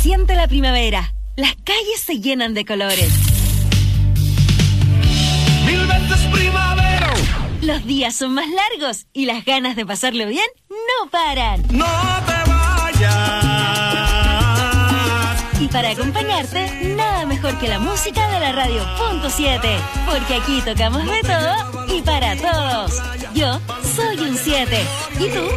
siente la primavera. Las calles se llenan de colores. 1000 veces primavera. Los días son más largos y las ganas de pasarlo bien no paran. No te vayas. Y para acompañarte, nada mejor que la música de la radio .7. Porque aquí tocamos de todo y para todos. Yo soy un 7. ¿Y tú?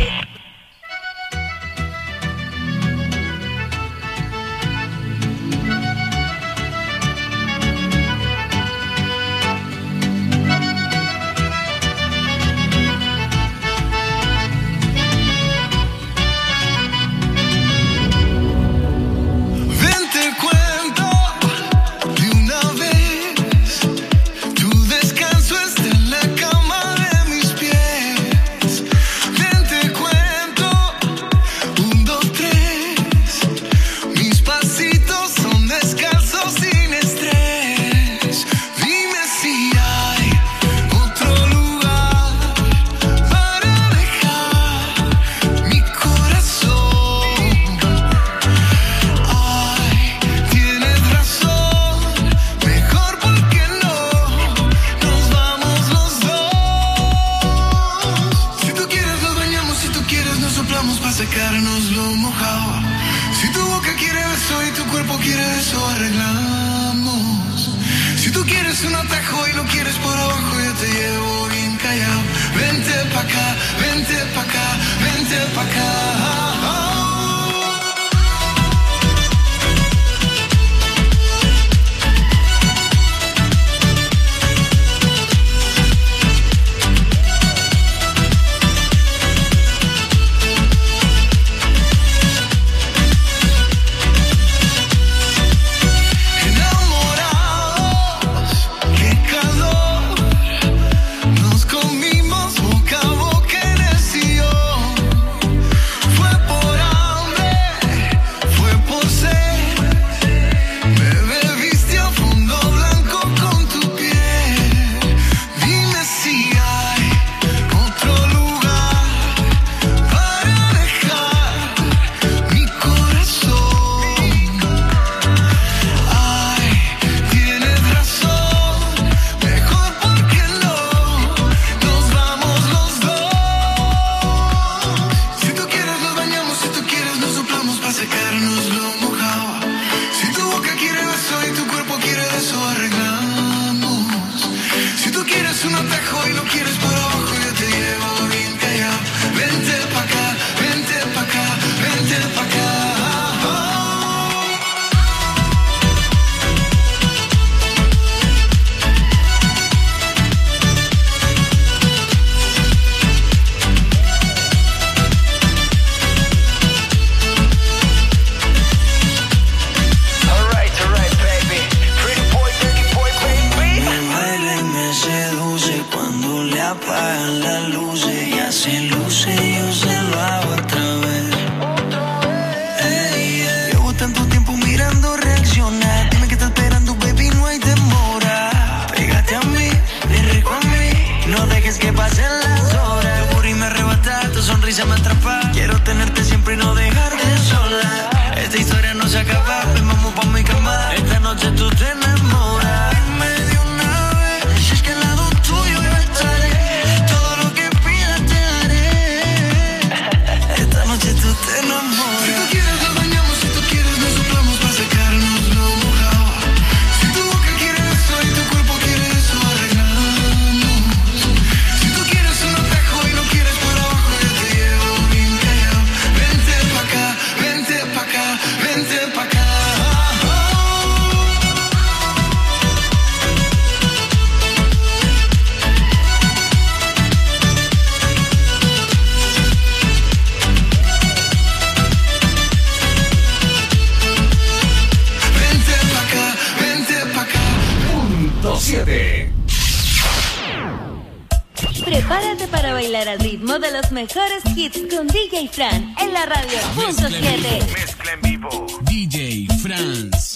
Prepárate para bailar al ritmo de los mejores hits con DJ Fran en la radio .7. Mezcla en vivo. DJ Franz.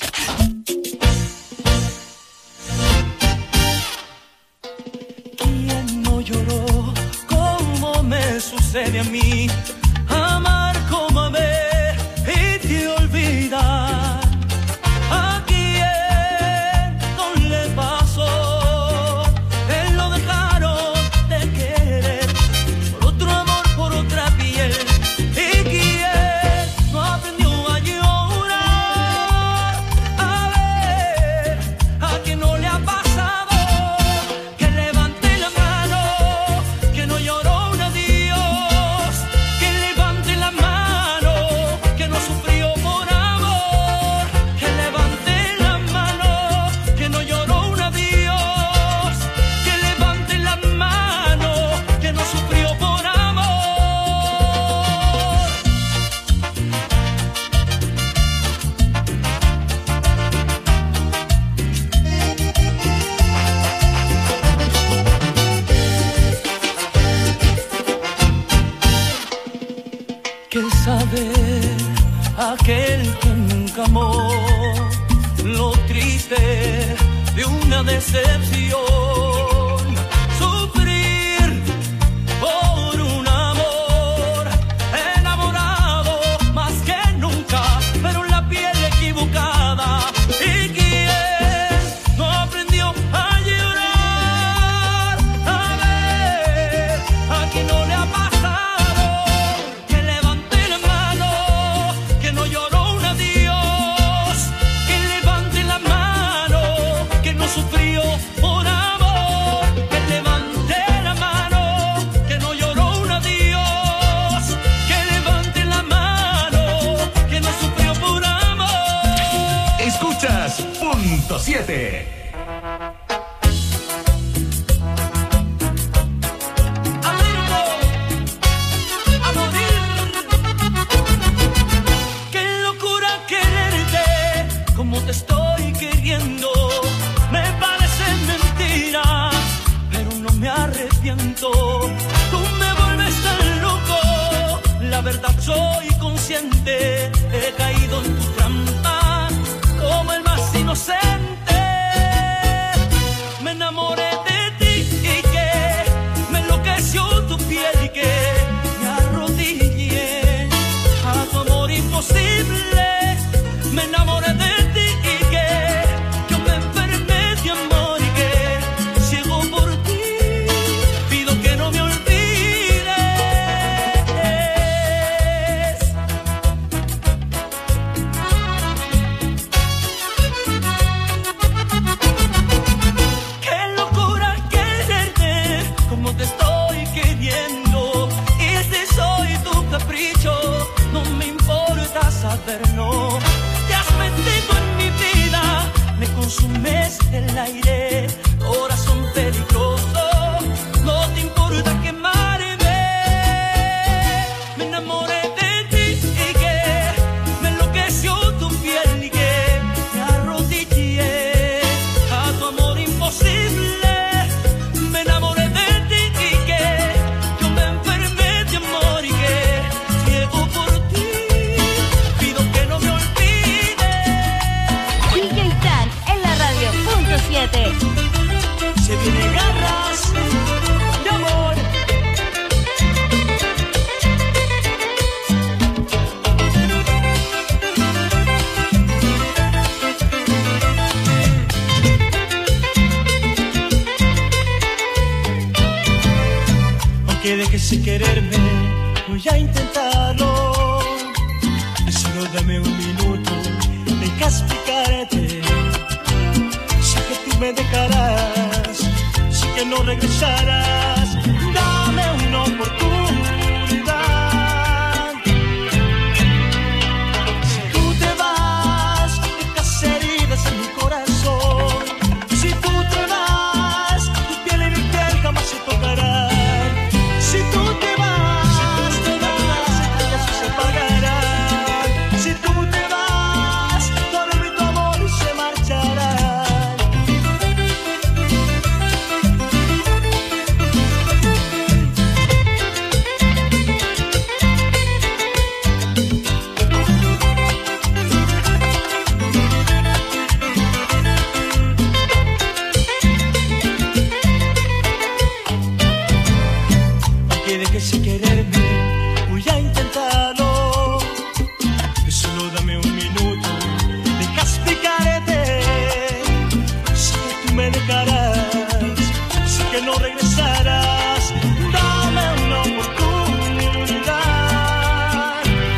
¿Quién no lloró como me sucede a mí? Amar como amé y te olvidar. que saber aquel que nunca amó, lo triste de una decepción, sufrir por un amor, enamorado más que nunca, pero en la piel equivocada. ¿Y quién no aprendió a llorar? A ver, a quien no le ha pasado, que levante la mano, que no lloró un adiós, que levante la mano, que no sufrió por amor, que levante la mano, que no lloró un adiós, que levante la mano, que no sufrió por amor. Escuchas Punto 7. A morir. Qué locura quererte como te estoy queriendo. Me parece mentira, pero no me arrepiento. Tú me vuelves tan loco, la verdad soy consciente. He caído en tu trampa como el más inocente. Me enamoré de ti y que me enloqueció tu piel y que me arrodillé a tu amor imposible. Me enamoré de ti y que yo me enfermé de amor y que ciego por ti pido que no me olvides. Qué locura quererte como te estoy queriendo. Y si soy tu capricho, no me importa saberlo. Te has metido en mi vida, me consumes el aire, corazón peligroso. No te importa quemarme. Me enamoré de ti y que me enloqueció tu piel y que me arrodillé a tu amor imposible. Me enamoré de ti y que yo me enfermé de amor y que ciego por ti pido que no me olvides. DJ Fran en la radio punto 7. Se viene garras de amor. Aunque dejes de quererme, voy a intentarlo. Solo dame un minuto, deja explicarte. Sé que tú me dejarás, sé que no regresarás. Dame una oportunidad. Si tú te vas, dejas heridas en mi corazón. Si tú te vas, tu piel y mi piel jamás se tocarán. Si tú te vas, las estrellas se apagarán. Si tú te vas, todo mi amor se marchará. Aunque dejes de quererme, voy a intentarlo. Solo dame un minuto, deja explicarte. Sé que tú me dejarás, sé que no regresarás. Dame una oportunidad.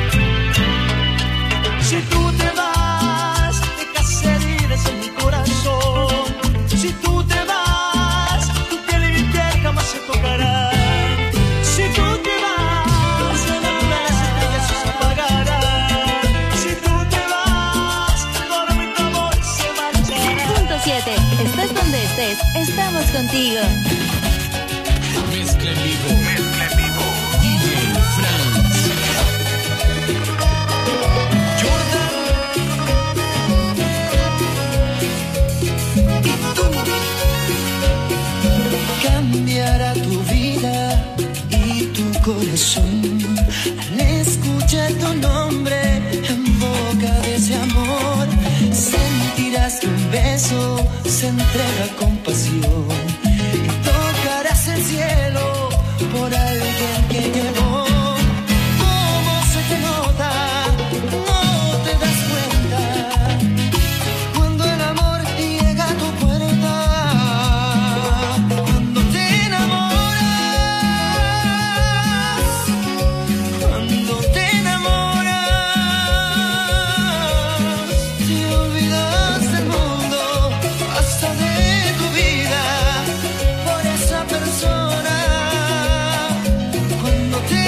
Si tú te vas, dejas heridas en mi corazón. Si tú te vas, tu piel y mi piel jamás se tocarán. Si tú te vas, las estrellas se apagarán. Si tú te vas, todo mi amor se marchará. Punto 7. Estés donde estés, estamos contigo. Mezcla en vivo. DJ Franz. Cambiará tu vida y tu corazón. corazón al escuchar tu nombre en boca de ese amor. Sentirás que un beso se entrega con pasión y tocarás el cielo por alguien que llegó. ¿Cómo se te nota? No te das cuenta cuando el amor llega a tu puerta. Cuando te enamoras, cuando te enamoras, te olvidas del mundo, hasta de tu vida, por esa persona. Cuando te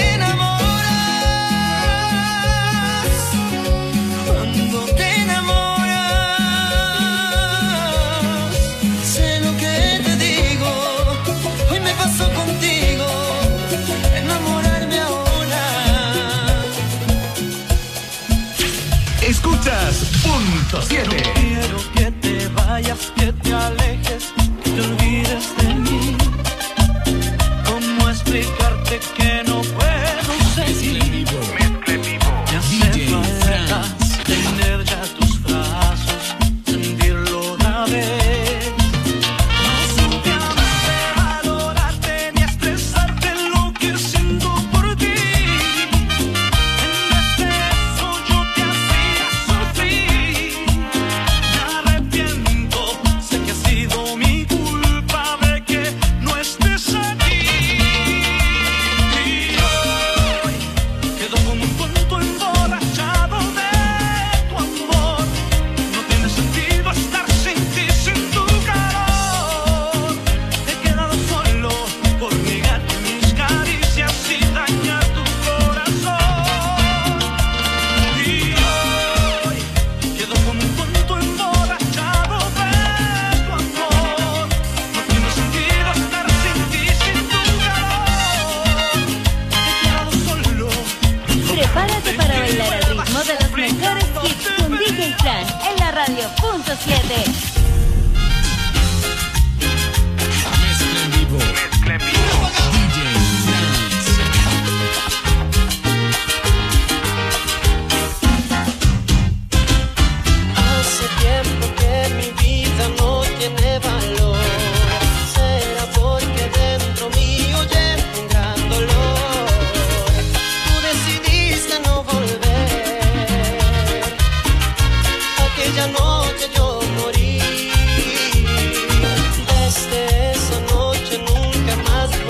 enamoras, cuando te enamoras, sé lo que te digo, hoy me pasó contigo, enamorarme ahora. Escuchas Punto 7. No quiero que te vayas, que te alejes, que te olvides de mí. ¿Cómo explicarte que no puedo seguir? Me hace falta tener ya tus brazos, sentirlo otra vez. No supe amarte, valorarte ni expresarte lo que siento por ti. En vez de eso yo te hacía sufrir. Me arrepiento, sé que ha sido mi culpa de que no estés aquí. Y hoy quedo como un tonto emborrachado de tu amor. No tiene sentido estar sin ti, sin tu calor. He quedado solo por negarte mis caricias y dañar tu corazón. Y hoy quedo como un tonto emborrachado de tu amor. No tiene sentido estar sin ti, sin tu calor. He quedado solo. Prepárate para bailar al ritmo de los mejores hits con DJ Fran en la radio Punto 7. Mezcla en vivo. DJ Franz. Hace tiempo que mi vida no tiene valor. Será porque dentro mío llevo un gran dolor. Tú decidiste no volver. Aquella noche yo morí. Desde esa noche nunca más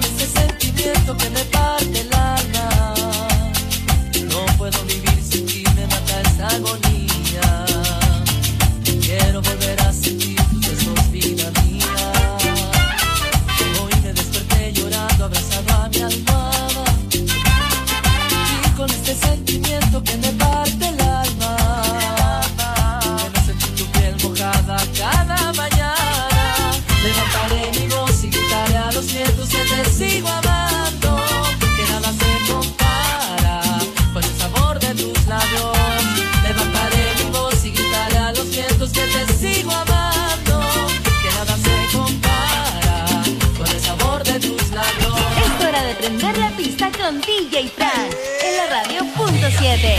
ese sentimiento que me parte el alma. No puedo vivir sin ti, me mata esa agonía. Quiero volver a sentir tus besos, vida mía. Hoy me desperté llorando, abrazado a mi almohada. Y con este sentimiento que me parte el alma, quiero sentir tu piel mojada cada mañana. Levantaré mi voz y gritaré a los cielos que te sigo amando, que nada se compara con el sabor de tus labios. Levantaré mi voz y gritaré a los vientos que te sigo amando, que nada se compara con el sabor de tus labios. Es hora de prender la pista con DJ Frank en la radio punto 7.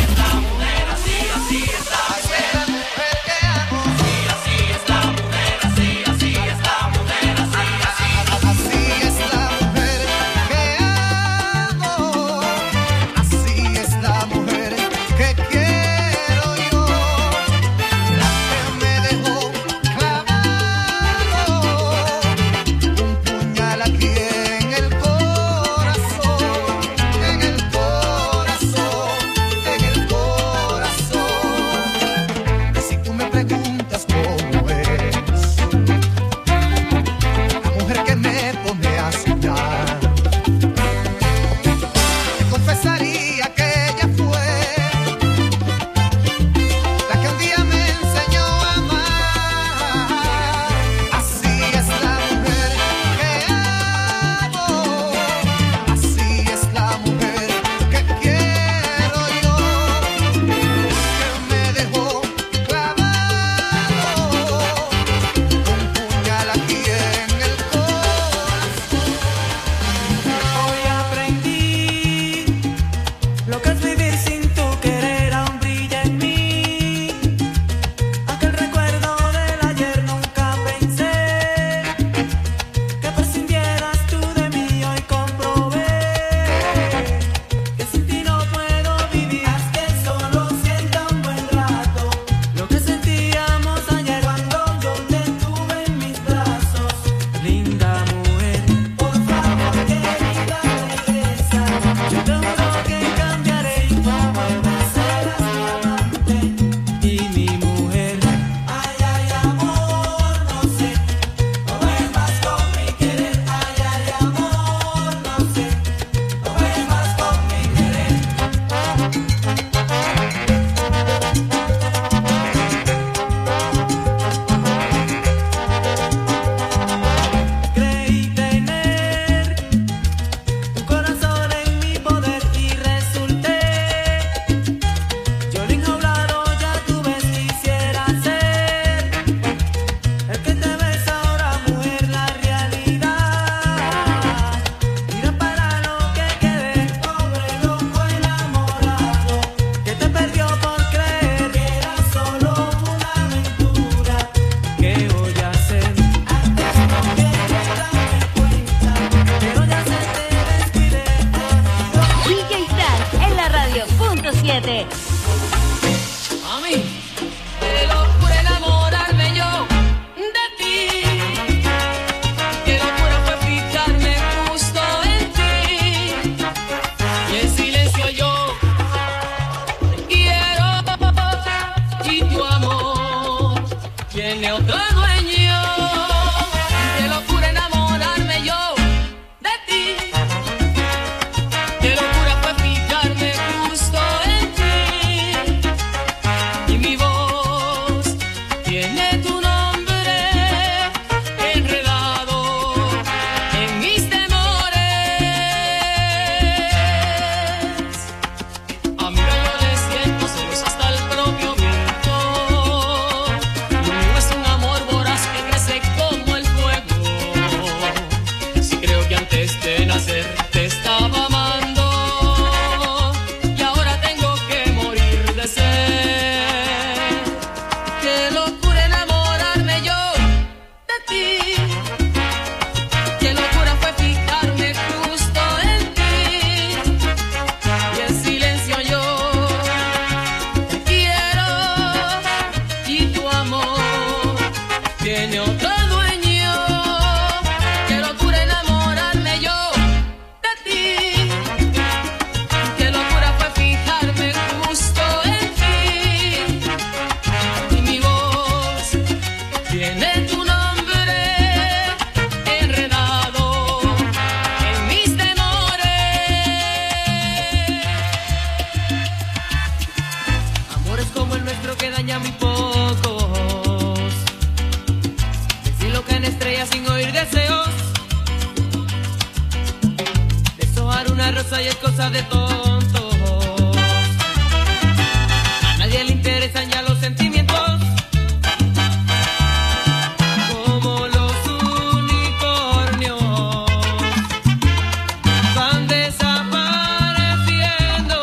Qué locura fue fijarme justo en ti. una rosa y es cosa de tontos. A nadie le interesan ya los sentimientos. Como los unicornios van desapareciendo.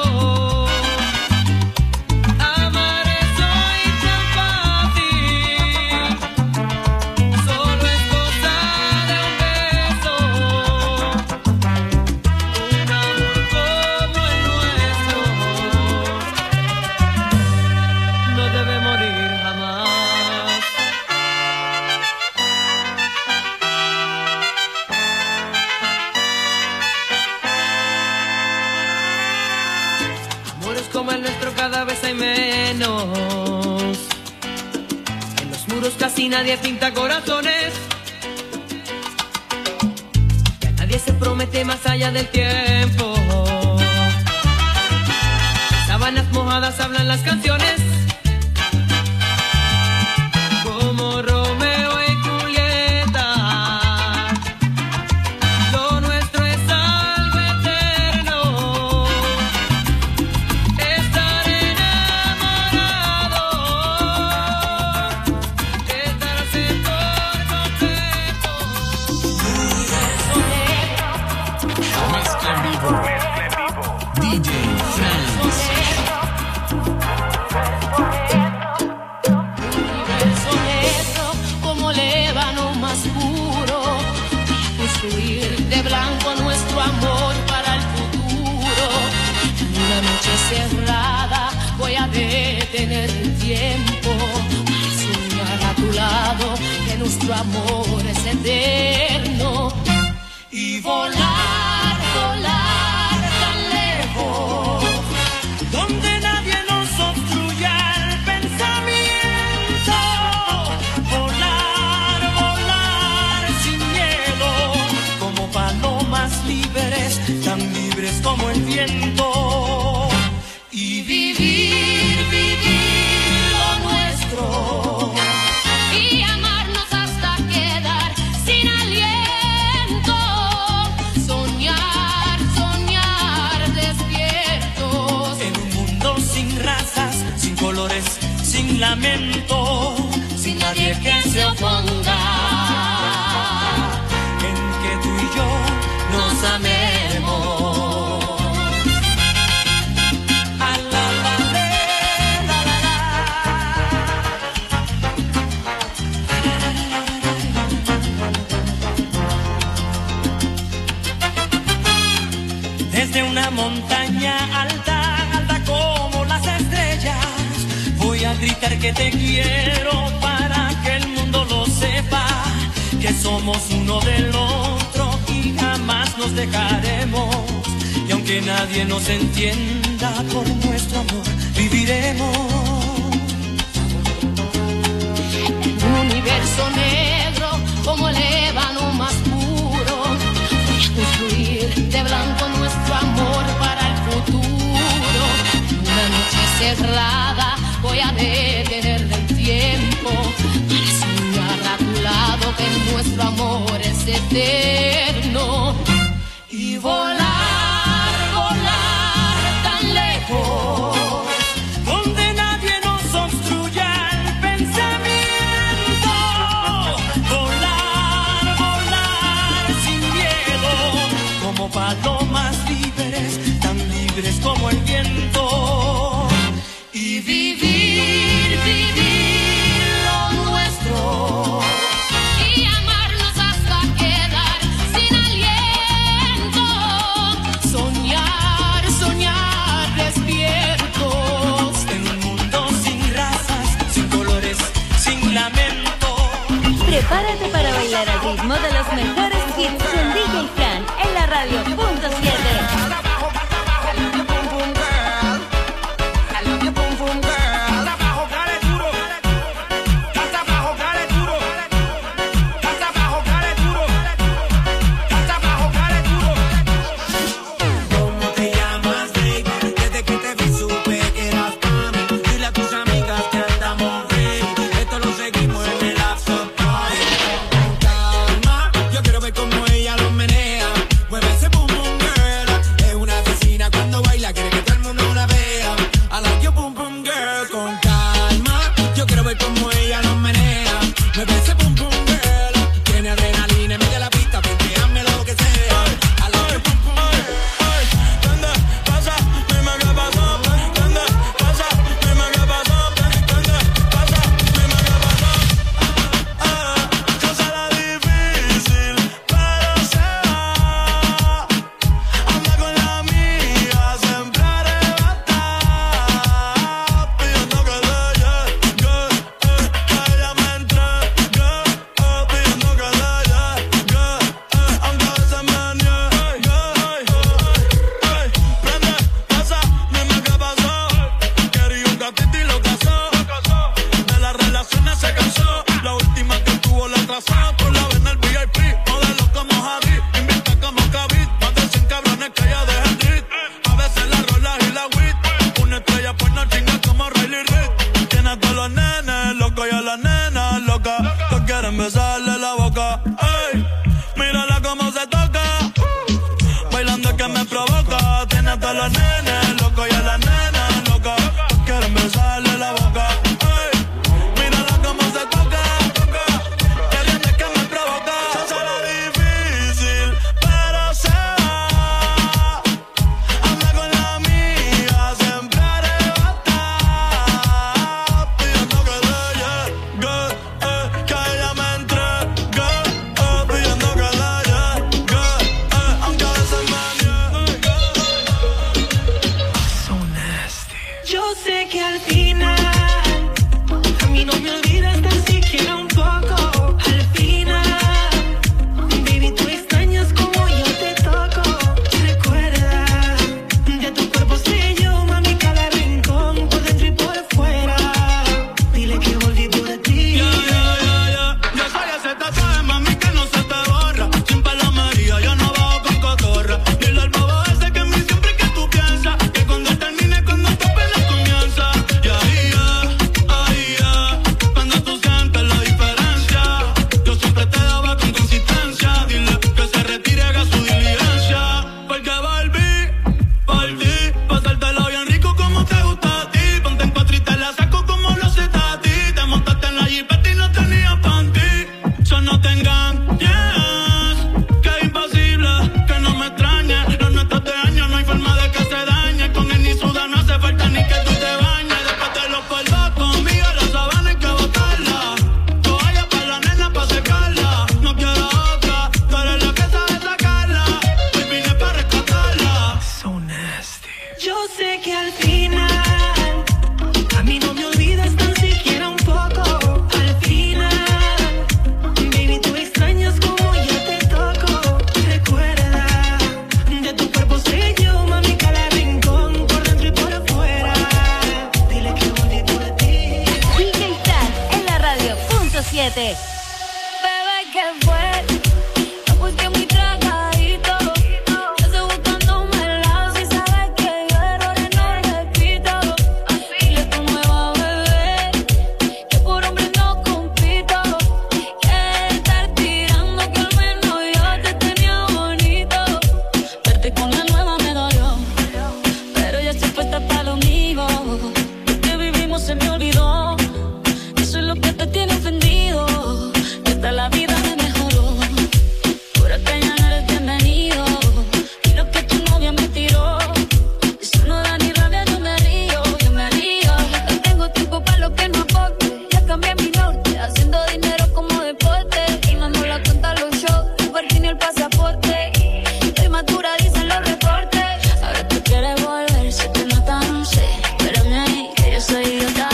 Amar es hoy tan fácil, solo es cosa de un beso. Un amor como el nuestro no debe morir jamás. Amores como el nuestro cada vez hay menos. En los muros casi nadie pinta corazones. Y a nadie se promete más allá del tiempo. Sábanas mojadas hablan las canciones. Como Romeo y Julieta. Lo nuestro es algo eterno. Estar enamorado. Estarse por completo. Mezcla en vivo. DJ Franz. Universo negro como ébano más puro, construir de blanco nuestro amor para el futuro. En una noche cerrada voy a detener el tiempo para soñar a tu lado que nuestro amor es eterno y volar, volar tan lejos donde nadie nos obstruya el pensamiento. Volar, volar sin miedo, como palomas libres, tan libres como el viento. Y vivir, vivir lo nuestro. Y amarnos hasta quedar sin aliento. Soñar, soñar despiertos. En un mundo sin razas, sin colores, sin lamento, sin nadie que se oponga. En que tú y yo nos amemos. A la, la, le, la, la, la. Desde una montaña alta, alta como las estrellas, voy a gritar que te quiero para que el mundo lo sepa, que somos uno del otro y jamás nos dejaremos. Y aunque nadie nos entienda, por nuestro amor viviremos. En un universo negro como el ébano más puro, voy a construir de blanco nuestro amor para el futuro. En una noche cerrada voy a detener el tiempo para soñar a tu lado que nuestro amor es eterno y volar, volar tan lejos donde nadie nos obstruya el pensamiento. Volar, volar sin miedo, como palomas libres, tan libres como el viento. Y vivir, vivir lo nuestro. Y amarnos hasta quedar sin aliento. Soñar, soñar despiertos. En un mundo sin razas, sin colores, sin lamento. Prepárate para bailar al ritmo de los mejores hits con DJ Fran en la radio .7. Yo quiero 107. Bebé, ¿qué fue? No busqué muy tragadito. Yo estoy buscándome el lado. Si sabes que yo errores no repito. Dile tu nueva bebé que por hombre no compito. Que estar tirando que al menos yo te tenía bonito. Verte con la nueva me dolió, pero ya estoy puesta para lo mío. Lo que vivimos se me olvidó. Eso es lo que te tiene ofendido. Que hasta la vida me mejoró. Ahora que ya no eres bienvenido. Y lo que tu novia me tiró. Eso no da ni rabia, yo me río, yo me río. No tengo tiempo para lo que no aporte. Ya cambié mi norte, haciendo dinero como deporte. Y mando la cuenta a los shows, Uber ni el pasaporte. Estoy madura, dicen los reportes. Ahora tú quieres volver, se te nota, no sé. Espérame ahí, que yo soy idiota.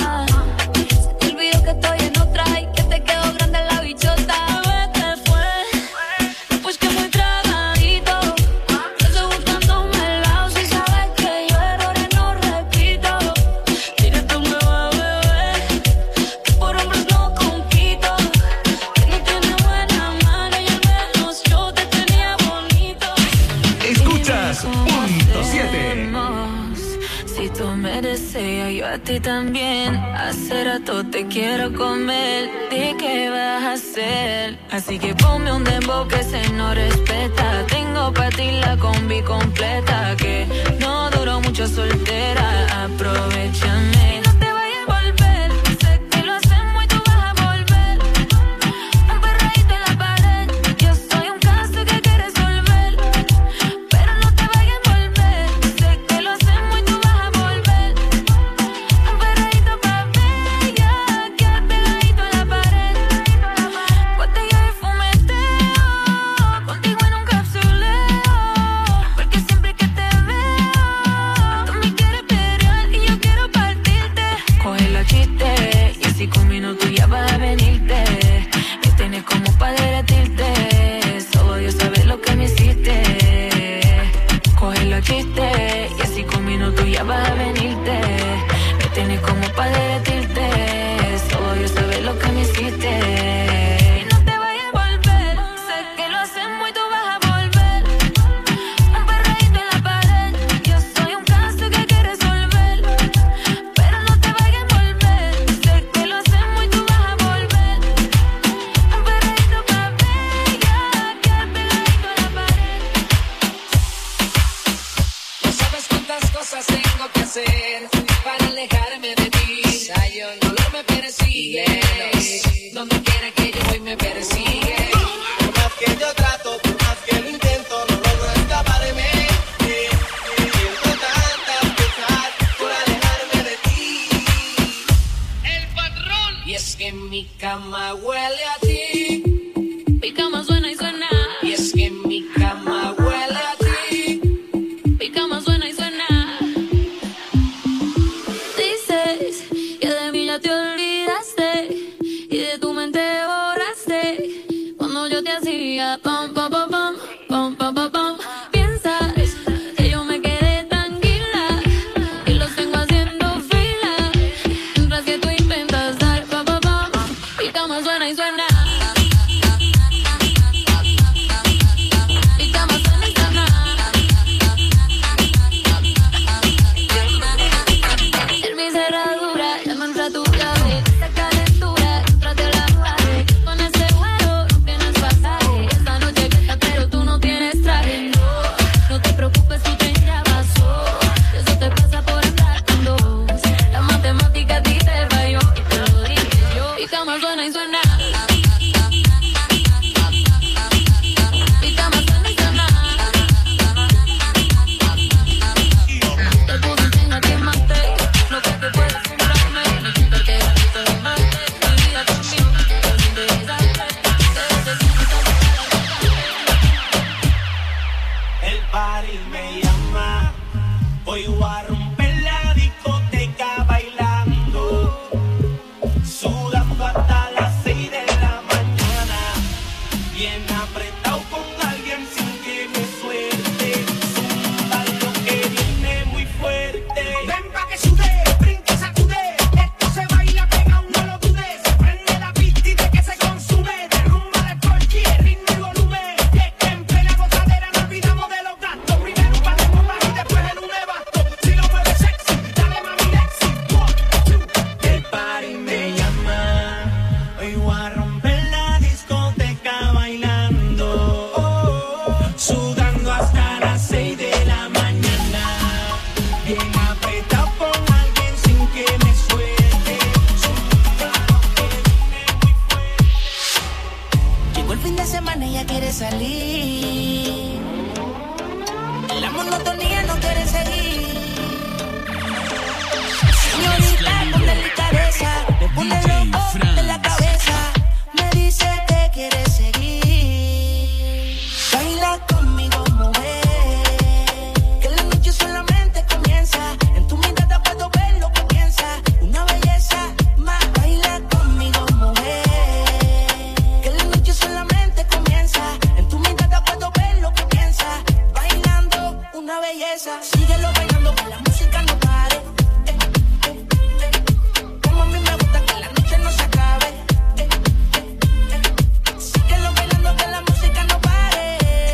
Se te olvidó que estoy en otra y que te quedó grande la bichota. Bebé, ¿qué fue? No, pues que muy tragadito. Yo estoy buscándome el lado. Si sabes que yo errores no repito. Dile tu nueva bebé que por hombres no compito. Que no tiene buena mano y al menos yo te tenía bonito. Escuchas punto 7. Si tú me deseas, yo a ti también. Hace rato te quiero comer. ¿De qué vas a hacer? Así que ponme un dembow que se no respeta. Tengo pa' ti la combi completa. Que no duró mucho soltera. Aprovechame. Y no te vayas a volver. Sé que lo hacemos y tú vas a volver. Un perreíto en la pared. Yo soy un caso que hay que resolver. Pero no te vayas a volver. Sé que lo hacemos y tú vas a volver. Un perreíto pa' bella, que pegadito en la pared. Botella de fumeteo, contigo en un capsuleo. Porque siempre que te veo, tú me quieres pelear y yo quiero partirte. Coge la chiste y así con minutos ya vas a venirte. Me tienes como pa' derretirte. Solo Dios sabe lo que me hiciste. Coge la chiste y así con minutos ya vas a venirte. Me tienes como pa' derretirte. Solo Dios sabe lo que me hiciste. Y no te vayas a volver. Sé que lo hacemos y tú vas a volver. Un perreíto en la pared. Yo soy un caso que hay que resolver. Pero no te vayas a volver. Sé que lo hacemos y tú vas a volver. Un perreíto pa' bella, que pegadito en la pared. No sabes cuántas cosas tengo que hacer para alejarme de ti. Ya yo no lo me persigue. Donde quiera que yo voy me persigue. Por más que yo trato, por más que lo intento, no logro escaparme. Siento tantas cosas por alejarme de ti. El patrón. Y es que mi cama huele a ti. Mi cama suena y suena. Y es que mi cama huele a ti. Mi cama suena y suena. Dices que de mí ya te olvidaste y de tu mente borraste. Cuando yo te hacía pam pam pam pam pam pam pam pam. Piensas que yo me quedé tranquila y los tengo haciendo fila. Mientras que tú intentas dar pam pam pam. Mi cama suena y suena. Mi cama suena y suena. En mi cerradura ya no entra tu llave. Esa calentura, trate la pared. Con ese vuelo no tienes pasaje. Esta noche fiesta pero tú no tienes traje. No, no te preocupes, tu tren ya pasó. Eso te pasa por andar con dos. La matemática a ti te falló y te lo dije yo. Mi cama suena y suena. Mi cama suena y suena. Te puse en cena que maté. No creo que puedas comprarme. Necesito que te mate. Mi vida conmigo es interesante. El party me llama. Hoy voy a romper la discoteca bailando. Sudando hasta las 6 de la mañana. Bien apretado con alguien sin que me suelte. Zumba lo que viene muy fuerte. Ven pa' que sude, brinca, sacude. Esto se baila pegado, no lo dudes. Prende la pista y de que se con una belleza. Síguelo bailando que la música no pare. Como a mí me gusta que la noche no se acabe. Síguelo bailando que la música no pare.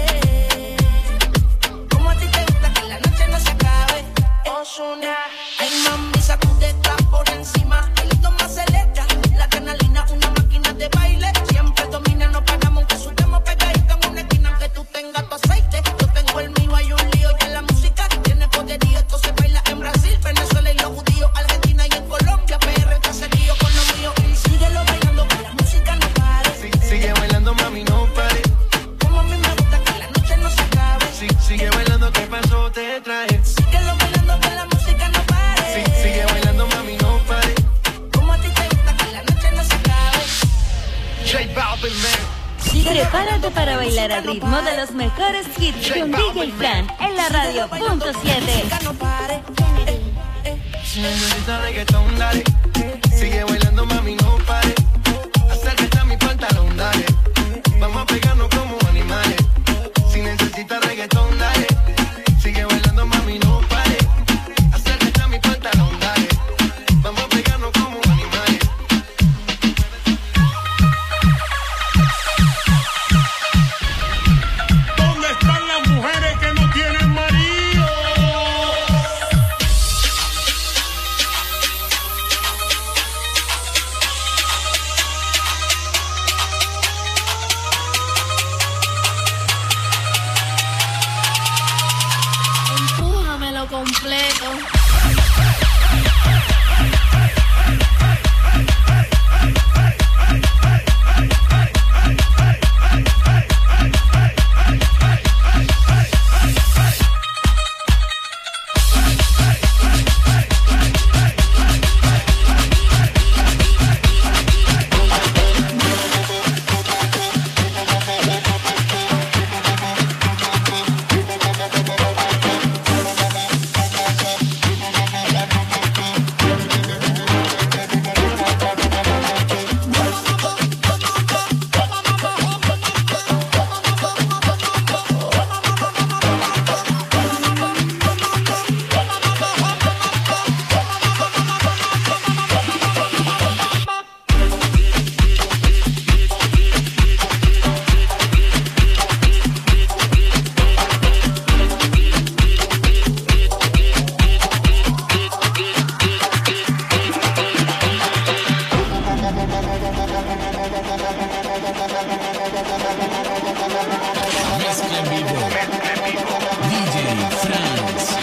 Como a ti te gusta que la noche no se acabe. Ozuna. Ay, mami, sacudeta por encima. El ritmo acelera. La adrenalina, una máquina de baile. Siempre domina, no pagamos aunque subamos pegadito en una esquina. Aunque tú tengas tu aceite, yo tengo el mío. Hay un lío y en la música tiene poderío. Esto se baila en Brasil, Venezuela y los judíos. Argentina y en Colombia, PR, caserío con lo mío. Y síguelo bailando que la música no pare. Sigue bailando, mami, no pare. Como a mí me gusta que la noche no se acabe. Sigue bailando, ¿qué pasó? Te traje. Síguelo bailando que la música no pare. Sigue bailando, mami, no pare. Como a ti te gusta que la noche no se acabe. J Balvin, man. Prepárate para bailar al ritmo de los mejores hits con DJ Fran en la radio punto 7. Si necesitas reggaetón, dale. Sigue bailando, mami, no pare. Acércate a mi pantalón, dale. Vamos a pegarnos como animales. Si necesitas reggaetón, dale. Sigue bailando, mami, no pare. Acércate a mi pantalón, dale. Vamos a pegarnos como animales. ¿Dónde están las mujeres que no tienen marido? Empújamelo completo. Mezcla en vivo. DJ Franz.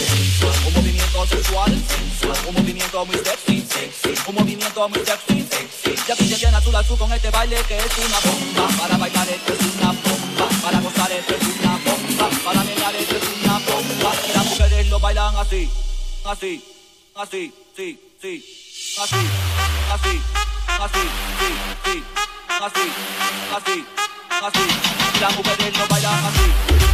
movimiento muy sexy, un movimiento muy sexy. Ya pide bien azul azul con este baile que es una bomba. Para bailar esto es una bomba, para gozar esto es una bomba, para menear esto es una bomba. Y las mujeres lo bailan así, así, así, sí, sí, así, así, así, sí, sí, así, así, así. Y las mujeres lo bailan así.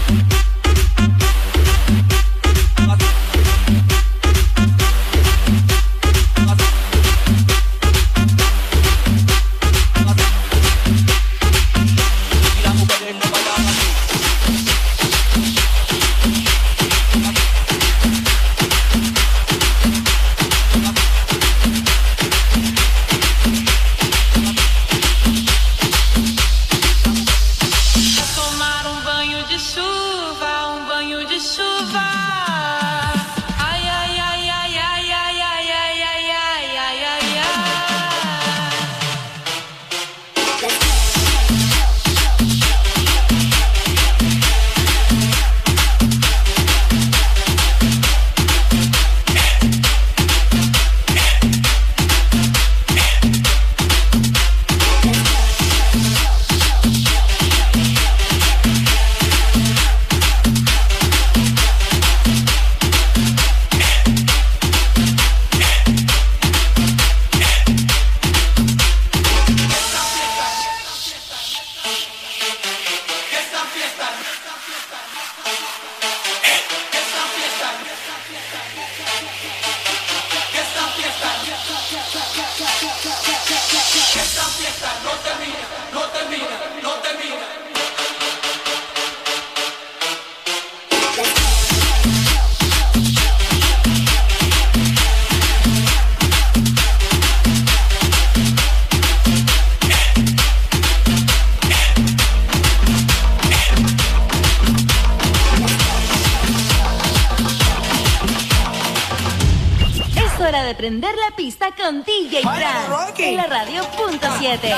Prender la pista con DJ Franz en la radio.7.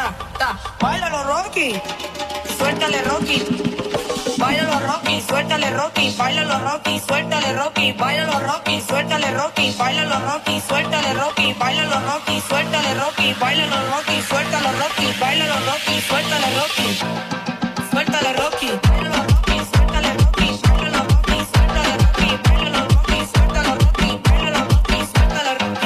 Báilalo, Rocky. Suéltale, Rocky. Báilalo, Rocky. Suéltale, Rocky. Báilalo, Rocky. Suéltale, Rocky. Báilalo, Rocky. Suéltale, Rocky. Báilalo, Rocky. Suéltale, Rocky. Báilalo, Rocky. Suéltale, Rocky. Báilalo, Rocky. Suéltalo, Rocky. Báilalo, Rocky. Suéltale, Rocky. Suéltale, Rocky. Báilalo, Rocky. Suéltale, Rocky. Báilalo, Rocky. Suéltale, Rocky. Báilalo, Rocky. Suéltalo, Rocky. Báilalo, Rocky. Suéltale, Rocky.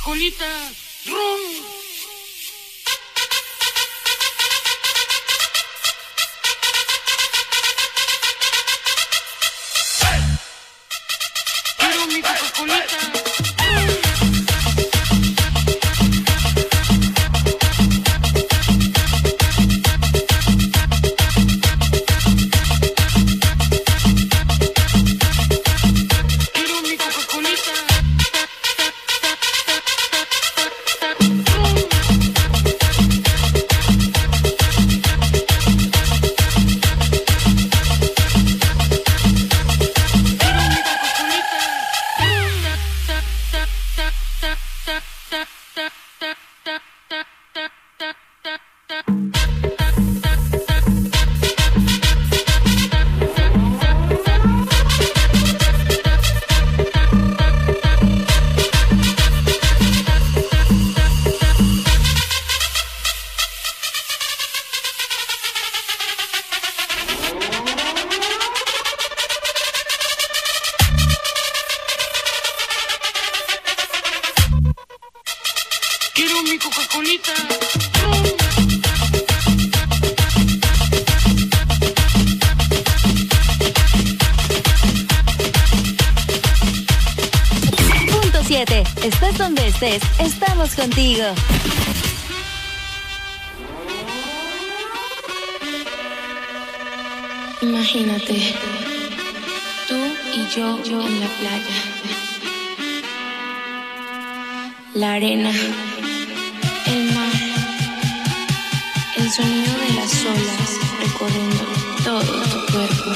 Coca-Colita. ¡Rum! Quiero mi Coca-Colita. Quiero mi Coca-Colita. Punto 7. Estés donde estés, estamos contigo. Imagínate, tú y yo en la playa. La arena, el mar, el sonido de las olas recorriendo todo tu cuerpo.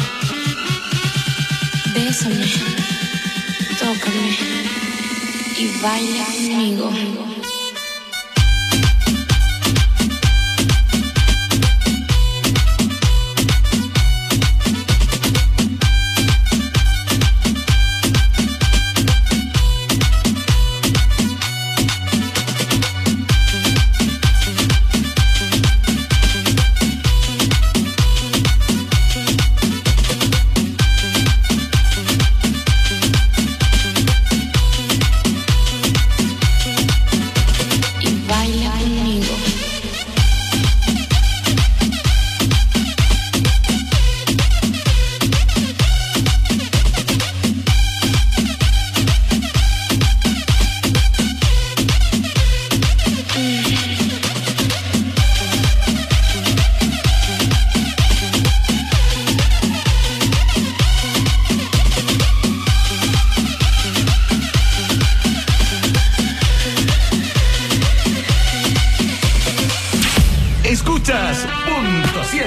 Bésame, tócame y baila conmigo. Escuchas Punto 7.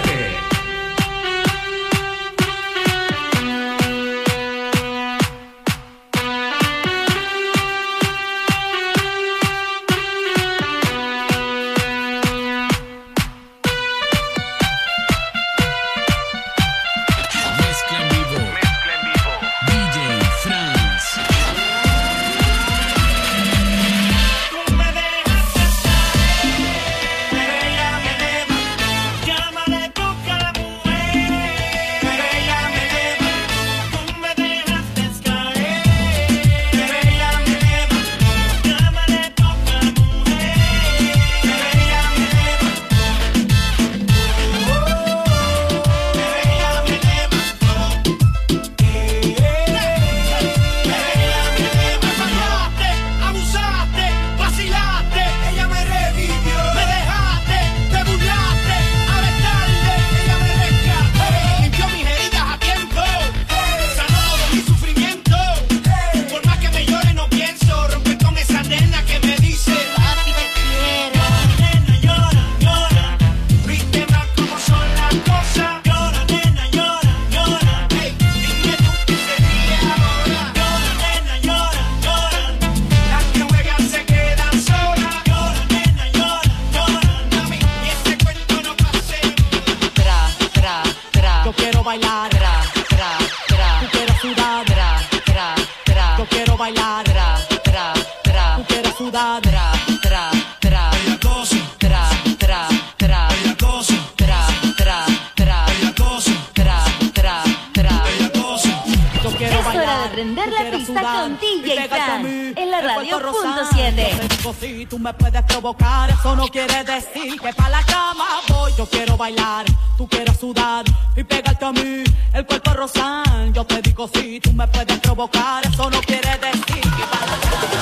pista con DJ Fran en la radio.7. Si tú me puedes provocar, eso no quiere decir que pa' la cama voy. Yo quiero bailar, tú quieres sudar y pegarte a mí, el cuerpo rozar. Yo te digo si tú me puedes provocar, eso no quiere decir que pa' la cama.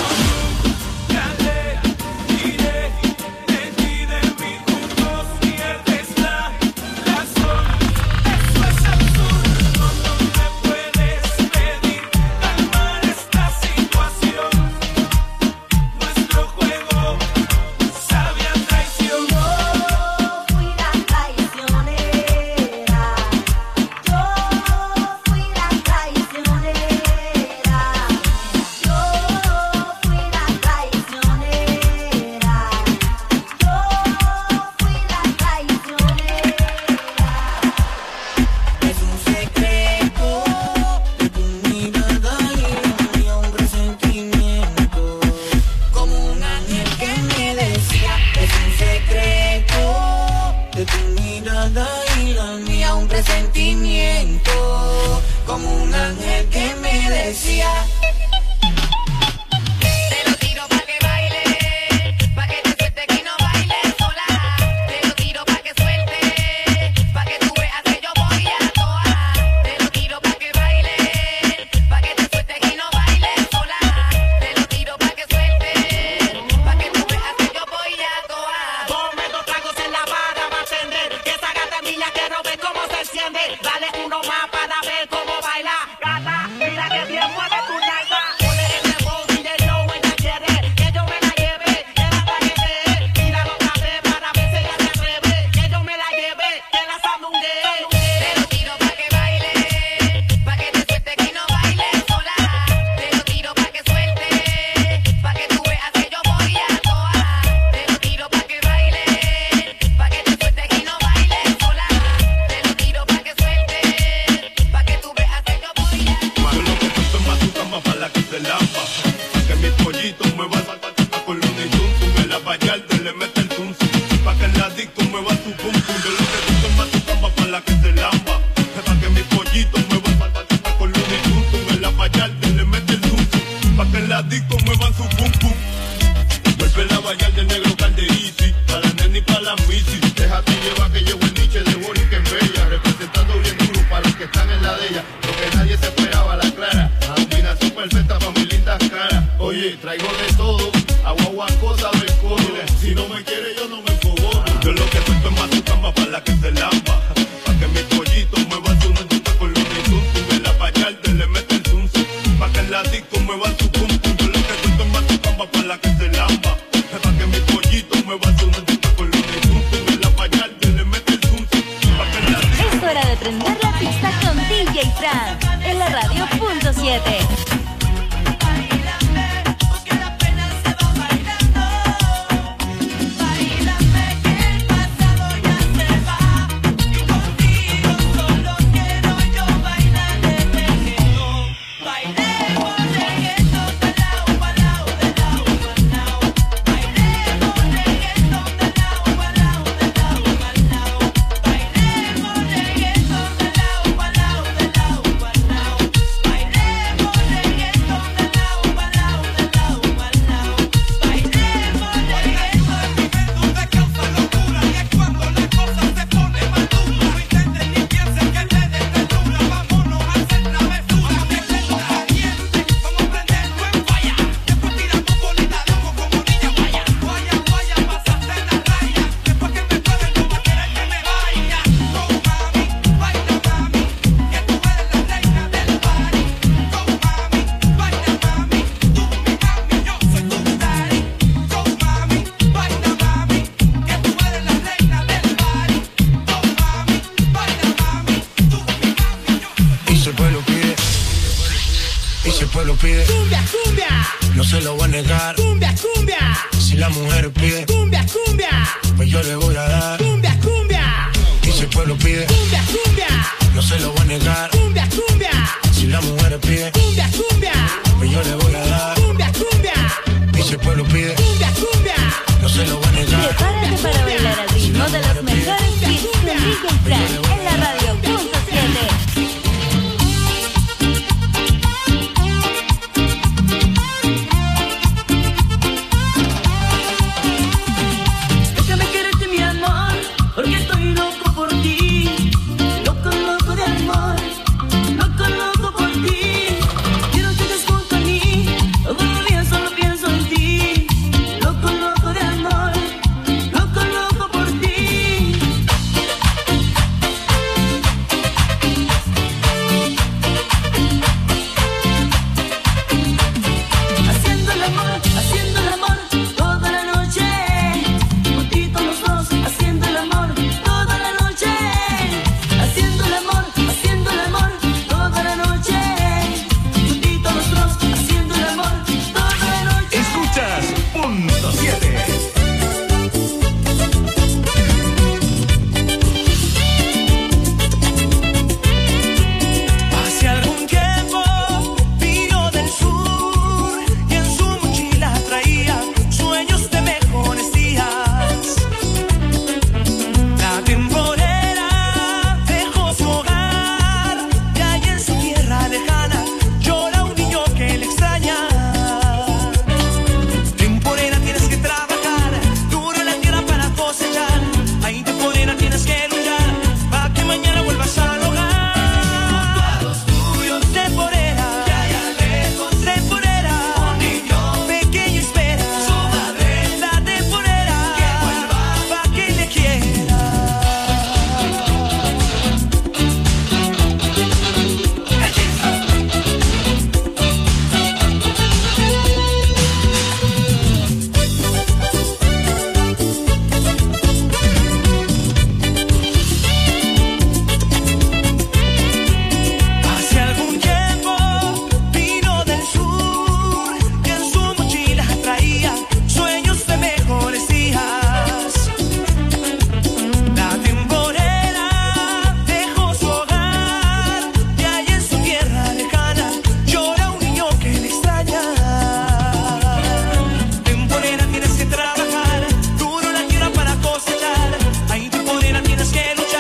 pueblo pide. Cumbia, cumbia. No se lo voy a negar. Cumbia, cumbia. Si la mujer pide. Cumbia, cumbia. Pues yo le voy a dar. Cumbia, cumbia. Y si el pueblo pide. Cumbia, cumbia. No se lo voy a negar. Cumbia,